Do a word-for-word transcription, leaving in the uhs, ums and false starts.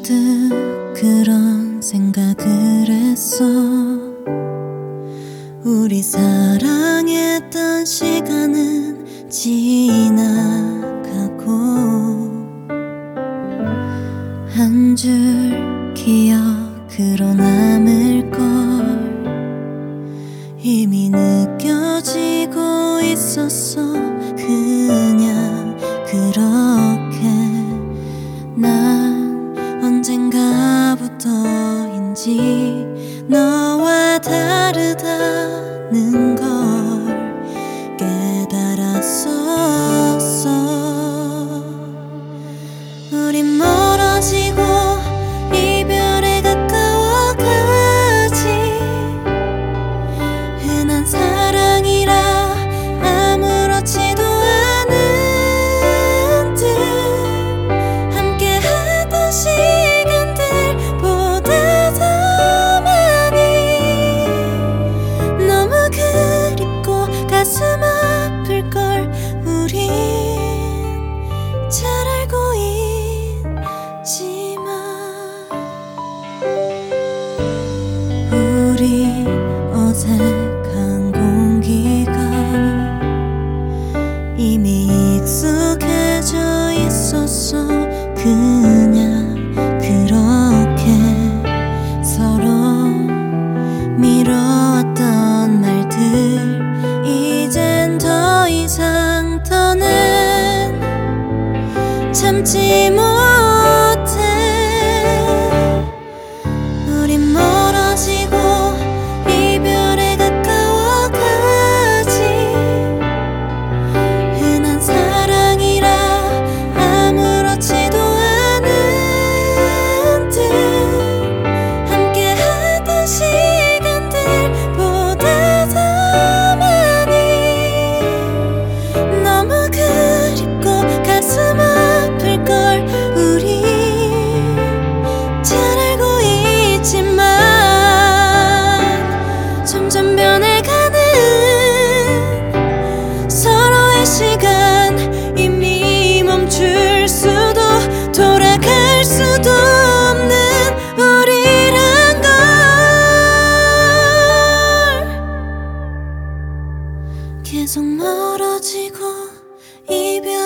문득 그런 생각을 했어. 우리 사랑했던 시간은 지나가고 한 줄 기억으로 남을걸 이미 느껴지고 있었어. 그냥 그렇게 난 언젠가부터인지 너와 다르다는 걸 깨달았었어. 우린 멀어지고 이별에 가까워가지. 흔한 사랑이라 아무렇지도 않은 듯 함께했던 시간들보다 더 많이 너무 그립고 가슴 아플걸. 우린 잘 알고 있지만 우리 어색한 공기가 이미 익숙해져 있었어. 그냥 그렇게 서로 미뤄왔던 말들 이젠 더 이상 더는 참지 못해. 우린 멀어지고 이별에 가까워가지. 흔한 사랑이라 아무렇지도 않은 듯 함께했던 시간들보다 더 많이 너무 그립고 가슴 아플걸. 우리 잘 알고 있지만 점점 변해가는 서로의 시간 이미 멈출 수도 돌아갈 수도 없는 우리란 걸. 계속 멀어지고 이별